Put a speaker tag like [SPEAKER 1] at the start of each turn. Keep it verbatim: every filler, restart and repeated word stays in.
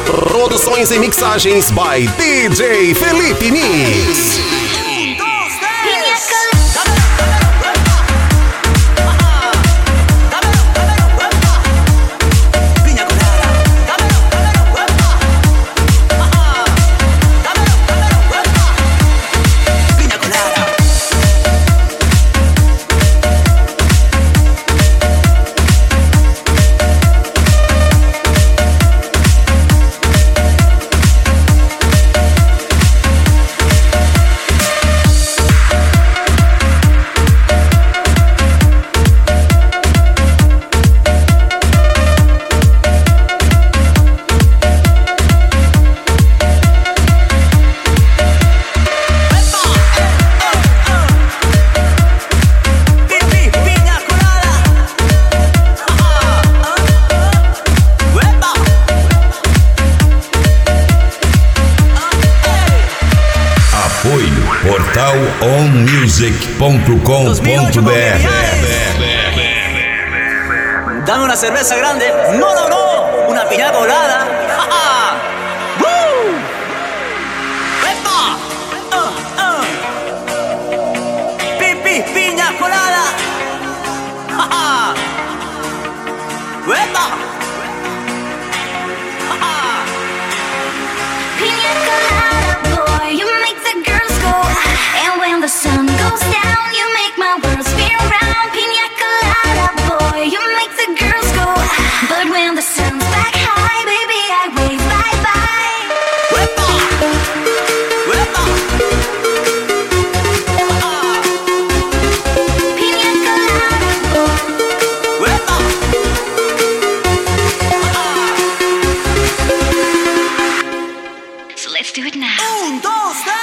[SPEAKER 1] Produções e mixagens by D J Felipe Mix.
[SPEAKER 2] Portal on music ponto com ponto b r.
[SPEAKER 3] Dame una cerveza grande. No, no, no. Una piña colada. ¡Ja, ja! ¡Woo! ¡Epa! Uh, uh. Pi, pi, piña colada. ¡Ja, ja! ¡Epa! ¡Ja, ja!
[SPEAKER 4] Piña colada, boy, you make the girls go. And when the sun goes down, you make my world spin round. Piña colada, boy, you make the girls go. But when the sun's back high, baby, I wave bye-bye.
[SPEAKER 3] ¡Epa! ¡Epa! ¡Ah!
[SPEAKER 4] Piña colada, boy.
[SPEAKER 3] ¡Epa! ¡Ah!
[SPEAKER 4] So let's do it now.
[SPEAKER 3] Un, dos, tres.